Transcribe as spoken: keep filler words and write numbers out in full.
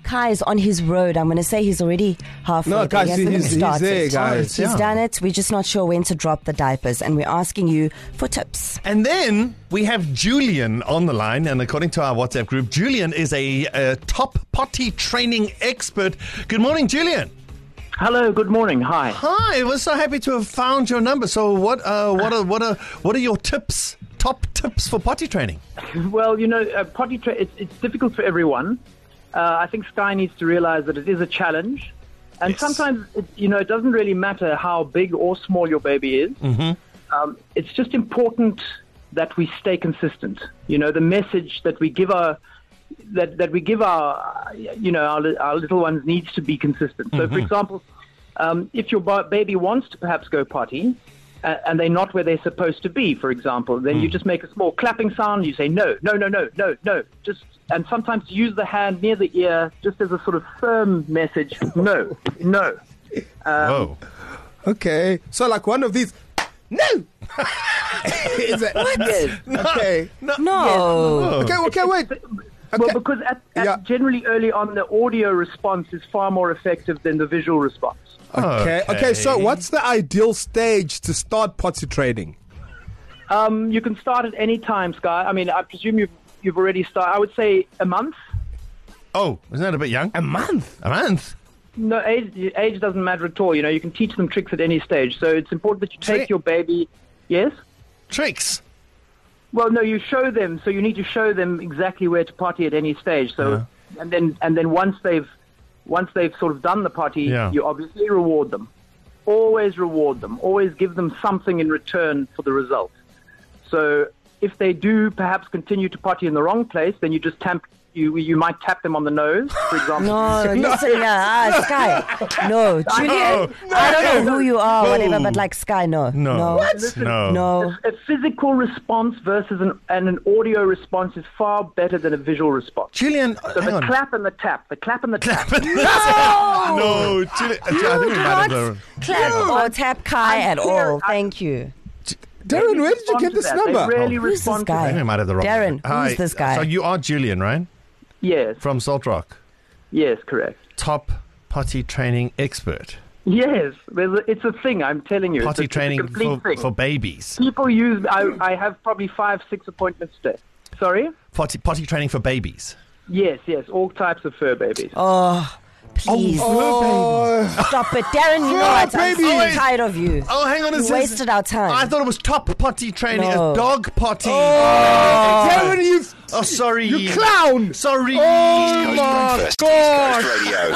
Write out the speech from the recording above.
Kai is on his road. I'm going to say he's already halfway. No, guys, he he's, he's there, guys. He's Yeah. done it. We're just not sure when to drop the diapers, and we're asking you for tips. And then we have Julian on the line, and according to our WhatsApp group, Julian is a, a top potty training expert. Good morning, Julian. Hello, good morning. Hi. Hi, we're so happy to have found your number. So, what, uh, what are, what are, what are your tips? Top tips for potty training? Well, you know, uh, potty tra- it's, it's difficult for everyone. Uh, I think Sky needs to realize that it is a challenge. And Yes. sometimes, it, you know, it doesn't really matter how big or small your baby is. Mm-hmm. Um, it's just important that we stay consistent. You know, the message that we give our that, that we give our, you know, our, our little ones needs to be consistent. So, for example, um, if your ba- baby wants to perhaps go potty, uh, and they're not where they're supposed to be, for example, then you just make a small clapping sound. You say, no, no, no, no, no, no. Just And sometimes use the hand near the ear just as a sort of firm message. No, no. Um, Whoa. Okay. So, like one of these. No! Is it? Yes. Okay. No. Okay, okay, wait. Well, Okay. because at, at Yeah. generally early on, the audio response is far more effective than the visual response. Okay. Okay, so Okay. what's the ideal stage to start potty training? Um, you can start at any time, Sky. I mean, I presume you've you've already started. I would say a month. Oh, isn't that a bit young? A month? A month? No, age, age doesn't matter at all. You know, you can teach them tricks at any stage. So it's important that you take Trick? your baby. Yes. Tricks? Well, no, you show them. So you need to show them exactly where to potty at any stage. So, and then and then once they've once they've sort of done the potty, Yeah. you obviously reward them. Always reward them. Always give them something in return for the result. So if they do perhaps continue to potty in the wrong place, then you just tap. You you might tap them on the nose, for example. No, listen, yeah, ah, Sky. No, Julian, I don't know who you are, whatever, but like Sky, no. No. No. What? No. No. A physical response versus an and an audio response is far better than a visual response. Julian, So hang the on. clap and the tap, the clap and the tap. No, Julian. I think we might have the... Clap or tap Kai I'm at here. all. Thank you. Darren, where did you Respond get to this that. number? They really Who's this respond to guy? I think we might have the wrong... Darren, Hi. who's this guy? So you are Julian, right? Yes, From Salt Rock. yes, correct. Top potty training expert. Yes, there's a, it's a thing. I'm telling you, Potty it's a, training it's a complete for, thing. for babies. People use. I, I have probably five, six appointments a day. Sorry. Potty, potty training for babies. Yes, yes, all types of fur babies. Oh, please. Oh, Stop it. Darren, you know Yeah, what? I'm baby. so tired of you. Oh, hang on a You second. wasted our time. I thought it was top potty training. No. It's dog potty. Darren, you, Oh, sorry. you clown! Sorry. Oh my First God! East Coast Radio.